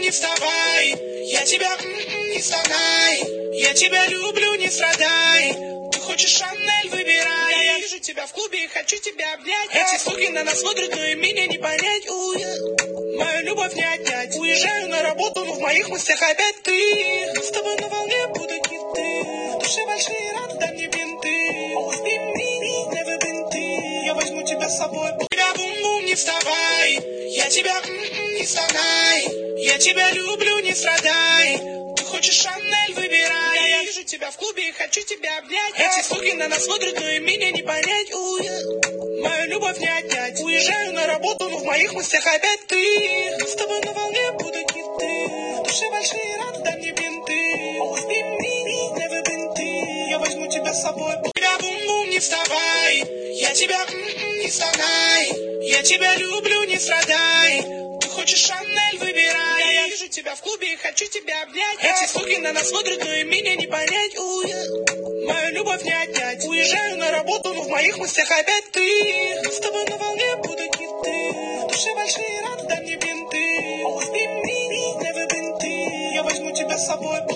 не вставай, я тебя не стонай, я тебя люблю, не страдай. Ты хочешь Шанель, выбирай. Я вижу тебя в клубе и хочу тебя обнять. Эти суки на нас смотрят, но и меня не понять. Мою любовь не отнять. Уезжаю на работу, но в моих мыслях опять ты. С тобой на волне будут хиты. В душе большие раны, дай мне бинты. Be me, never been ты. Я возьму тебя с собой. Тебя бум-бум, не вставай. Я тебя не стонай. Я тебя люблю, не страдай. Ты хочешь Шанель, выбирай. Я вижу тебя в клубе и хочу тебя обнять. Эти суки на нас смотрят, но и меня не понять. Мою любовь не отнять. Уезжаю на работу, но в моих мыслях опять ты. С тобой на волне будут хиты. В душе большие раны, дай мне бинты. Be me, never been ты. Я возьму тебя с собой. Тебя бум-бум, не вставай. Я тебя не стонай. Я тебя люблю, не страдай. Ты хочешь Шанель, выбирай. Я вижу тебя в клубе и хочу тебя обнять. Эти суки на нас смотрят, но и меня не понять. Мою любовь не отнять. Уезжаю на работу, но в моих мыслях опять ты. С тобой на волне будут хиты. В душе большие раны, дай мне бинты. Be me, never been ты. Я возьму тебя с собой.